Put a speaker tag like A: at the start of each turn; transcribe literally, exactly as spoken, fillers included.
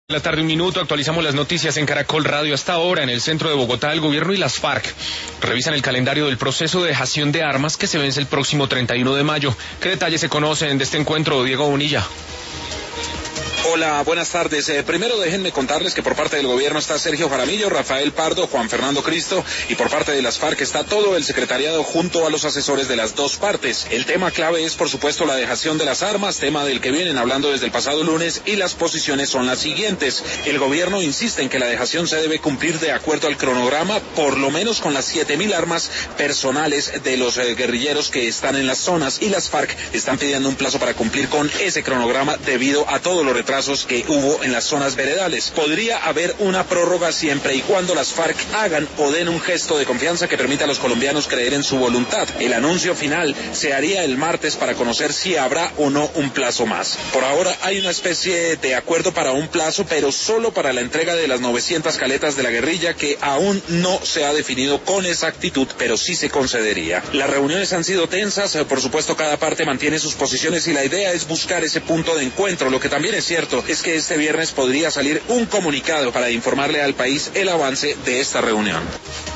A: La tarde, un minuto, actualizamos las noticias en Caracol Radio. Hasta ahora, en el centro de Bogotá, el gobierno y las FARC revisan el calendario del proceso de dejación de armas que se vence el próximo treinta y uno de mayo. ¿Qué detalles se conocen de este encuentro, Diego Bonilla?
B: Hola, buenas tardes. Eh, primero déjenme contarles que por parte del gobierno está Sergio Jaramillo, Rafael Pardo, Juan Fernando Cristo, y por parte de las FARC está todo el secretariado junto a los asesores de las dos partes. El tema clave es, por supuesto, la dejación de las armas, tema del que vienen hablando desde el pasado lunes, y las posiciones son las siguientes. El gobierno insiste en que la dejación se debe cumplir de acuerdo al cronograma, por lo menos con las siete mil armas personales de los eh, guerrilleros que están en las zonas, y las FARC están pidiendo un plazo para cumplir con ese cronograma debido a todos los retrasos que hubo en las zonas veredales. Podría haber una prórroga siempre y cuando las FARC hagan o den un gesto de confianza que permita a los colombianos creer en su voluntad. El anuncio final se haría el martes para conocer si habrá o no un plazo más. Por ahora hay una especie de acuerdo para un plazo, pero solo para la entrega de las novecientas caletas de la guerrilla, que aún no se ha definido con exactitud, pero sí se concedería. Las reuniones han sido tensas, por supuesto cada parte mantiene sus posiciones y la idea es buscar ese punto de encuentro. Lo que también es cierto es que este viernes podría salir un comunicado para informarle al país el avance de esta reunión.